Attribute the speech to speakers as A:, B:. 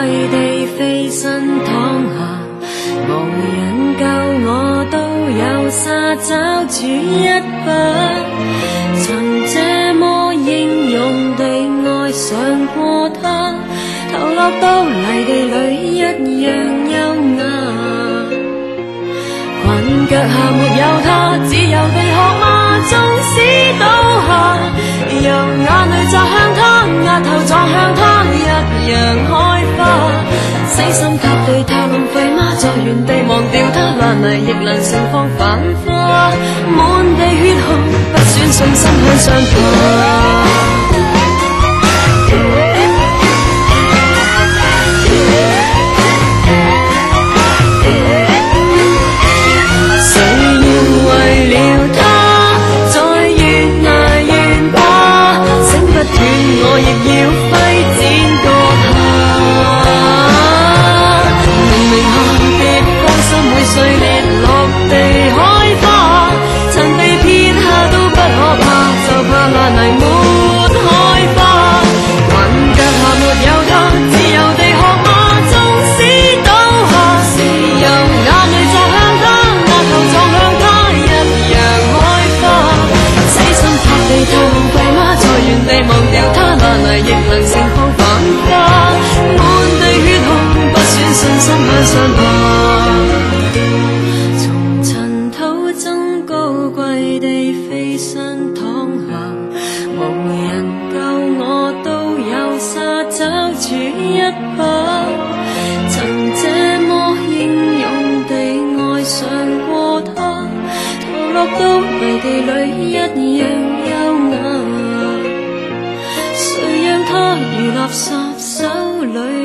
A: 跪地飛身躺下，無人救我都有沙找住一把，曾這麼英勇地愛上過他，投落到泥地裏一樣優雅。裙腳下沒有他，自由地學嘛，縱使倒下，由眼淚砸向他，額頭撞向他，一樣開花。死心塌地太浪費嗎？在原地忘掉他，爛泥亦能盛放繁花，滿地血紅，不選信心向上爬。我亦要揮剪過他，明明看極芳心會碎裂落地開花，曾被撇下都不可怕，就怕爛泥沒開花。裙腳下沒有他，自由地學嘛，縱使倒下，是由眼淚砸向他，額頭撞向他，一樣開花。死心塌地太浪費嗎？在原地忘掉他，爛泥亦能盛放繁花，滿地血紅，不選信心向上爬。從塵土中高貴地飛身躺下，無人救我都有沙找住一把，曾這麼英勇地愛上過他，投落到泥地裏一樣優雅。誰讓他如垃圾手裏